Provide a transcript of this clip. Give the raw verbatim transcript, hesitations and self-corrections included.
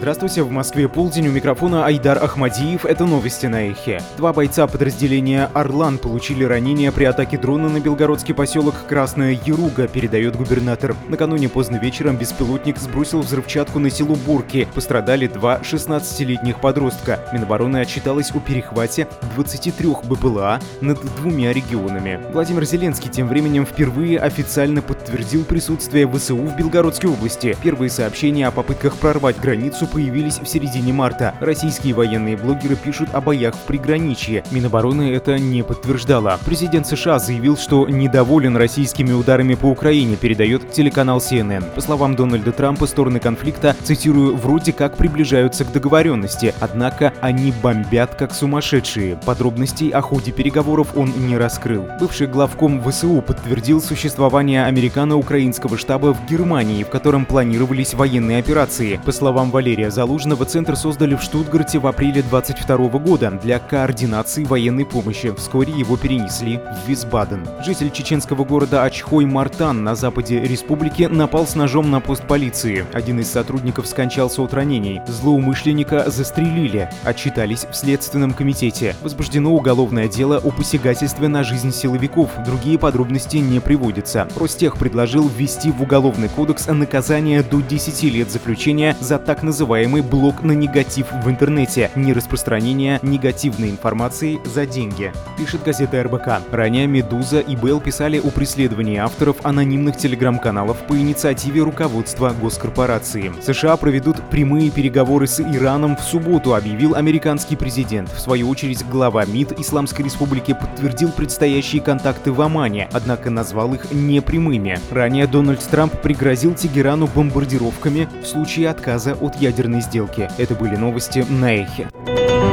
Здравствуйте, в Москве полдень, у микрофона Айдар Ахмадиев, это новости на Эхе. Два бойца подразделения «Орлан» получили ранения при атаке дрона на белгородский поселок Красная Яруга, передает губернатор. Накануне поздно вечером беспилотник сбросил взрывчатку на село Бурки. Пострадали два шестнадцатилетних подростка. Минобороны отчиталось о перехвате двадцати трёх БПЛА над двумя регионами. Владимир Зеленский тем временем впервые официально подтвердил присутствие ВСУ в Белгородской области. Первые сообщения о попытках прорвать границу появились в середине марта. Российские военные блогеры пишут о боях в приграничье. Минобороны это не подтверждала. Президент США заявил, что недоволен российскими ударами по Украине, передает телеканал Си Эн Эн. По словам Дональда Трампа, стороны конфликта, цитирую, вроде как приближаются к договоренности, однако они бомбят как сумасшедшие. Подробностей о ходе переговоров он не раскрыл. Бывший главком ВСУ подтвердил существование американо-украинского штаба в Германии, в котором планировались военные операции. По словам Валерия Залужного, центр создали в Штутгарте в апреле двадцать второго года для координации военной помощи. Вскоре его перенесли в Висбаден. Житель чеченского города Ачхой-Мартан на западе республики напал с ножом на пост полиции. Один из сотрудников скончался от ранений. Злоумышленника застрелили. Отчитались в Следственном комитете. Возбуждено уголовное дело о посягательстве на жизнь силовиков. Другие подробности не приводятся. Ростех предложил ввести в Уголовный кодекс наказание до десяти лет заключения за так называемый блок на негатив в интернете, нераспространение негативной информации за деньги, пишет газета эр бэ ка. Ранее «Медуза» и Белл писали о преследовании авторов анонимных телеграм-каналов по инициативе руководства госкорпорации. США проведут прямые переговоры с Ираном в субботу, объявил американский президент. В свою очередь, глава МИД Исламской Республики подтвердил предстоящие контакты в Омане, однако назвал их непрямыми. Ранее Дональд Трамп пригрозил Тегерану бомбардировками в случае отказа от ядерной сделки. Это были новости на Эхе.